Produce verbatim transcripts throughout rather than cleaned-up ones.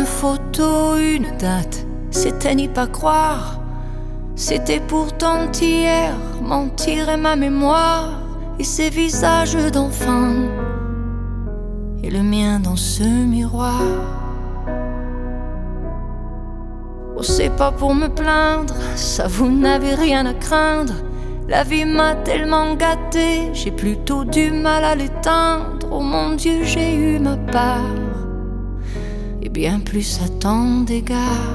photo, une date, c'était n'y pas croire. C'était pourtant hier, mentir est ma mémoire. Et ces visages d'enfants, et le mien dans ce miroir. Oh, c'est pas pour me plaindre, ça vous n'avez rien à craindre. La vie m'a tellement gâté, j'ai plutôt du mal à l'éteindre. Oh mon Dieu, j'ai eu ma part, et bien plus à tant d'égards.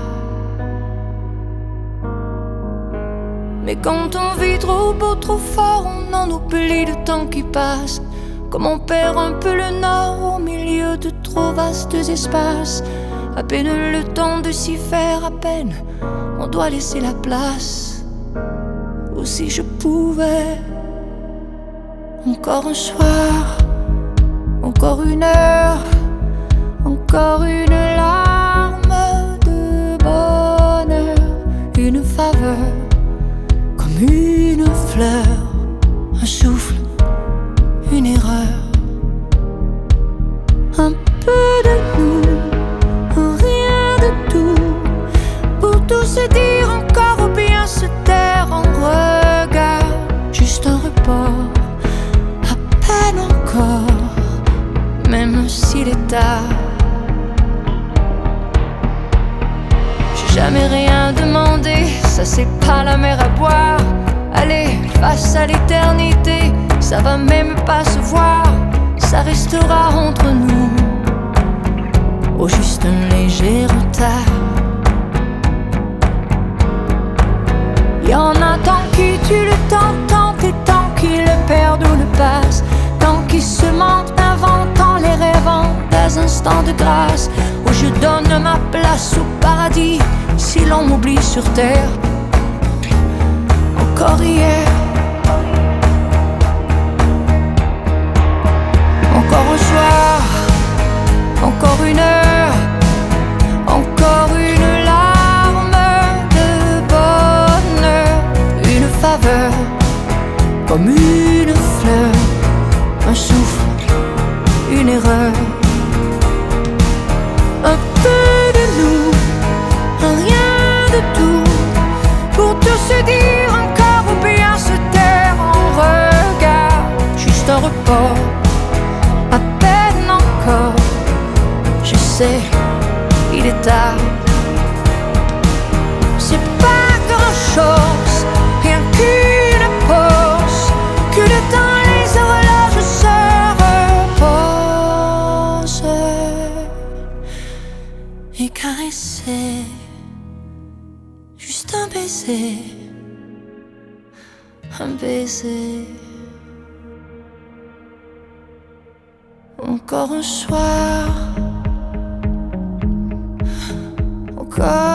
Mais quand on vit trop beau, trop fort, on en oublie le temps qui passe. Comme on perd un peu le nord au milieu de trop vastes espaces. À peine le temps de s'y faire, à peine on doit laisser la place. Ou si je pouvais, encore un soir, encore une heure, encore une larme de bonheur, une faveur, comme une fleur, un souffle, une erreur. Un peu de nous, un rien de tout, pour tout se dire encore ou bien se taire en regard. Juste un report, à peine encore, même s'il est tard. J'ai jamais rien demandé, ça c'est pas la mer à boire. Allez, face à l'éternité, ça va même pas se voir. Ça restera entre nous, au juste un léger retard. Y'en a tant qui tuent le temps, tant et tant qui le perdent ou le passent, tant qui se mentent, inventant les rêvant des instants de grâce, où je donne ma place au paradis si l'on m'oublie sur terre. Encore hier, encore un soir, encore une heure, encore une larme de bonheur, une faveur, comme une fleur, un souffle, une erreur. Un peu de nous, un rien de tout, pour tout se dire encore ou bien se taire en regard. Juste un report, à peine encore, je sais, il est tard. C'est pas grand chose, rien qu'une pause, que le temps les horloges se reposent. Et caresser, juste un baiser, un baiser. Encore un soir, encore